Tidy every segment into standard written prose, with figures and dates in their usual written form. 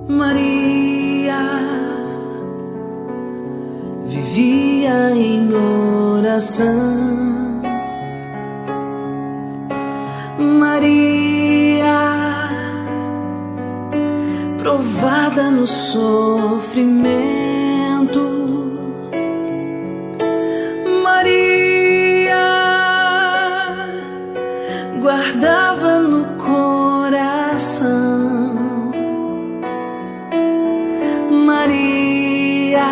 Maria vivia em oração. Maria, provada no sofrimento. Maria, guardava no coração. Maria,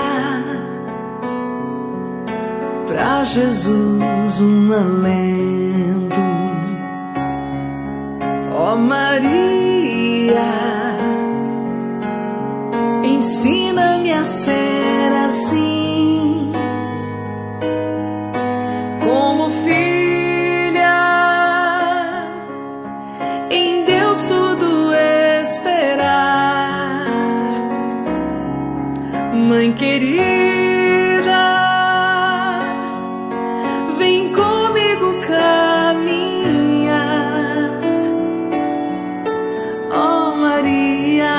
pra Jesus um alento. Ó Maria, ensina-me a ser assim, como filha, em Deus tudo esperar. Mãe querida, vem comigo caminhar. Ó Maria,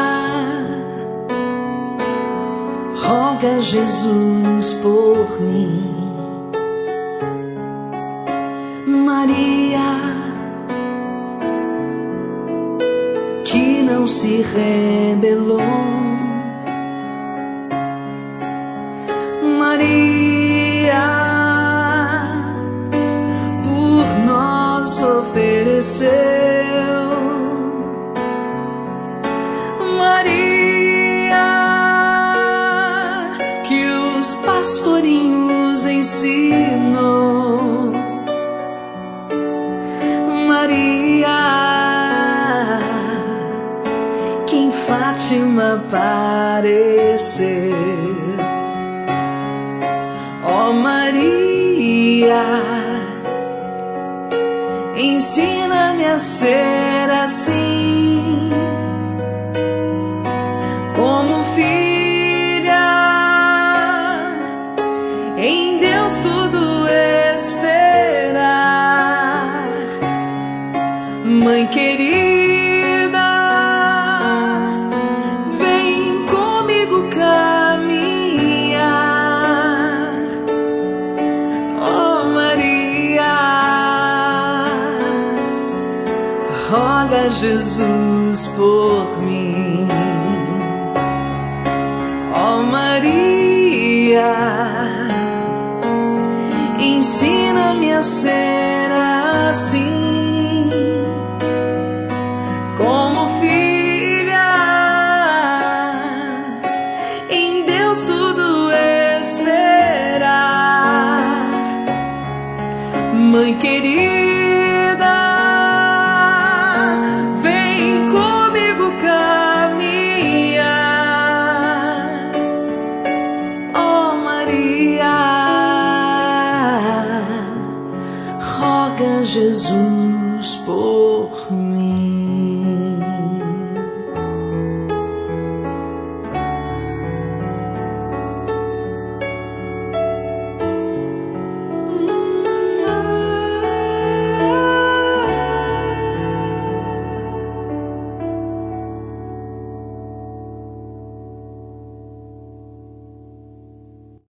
roga Jesus por mim. Maria, que não se rebelou. Maria, por nós ofereceu. Maria, que os pastorinhos ensinou. Maria, que em Fátima apareceu. Ó Maria, ensina-me a ser assim, como filha, em Deus tudo esperar. Mãe querida, vem comigo caminhar. Ó Maria, roga Jesus por mim. Ó Maria, ensina-me a ser assim,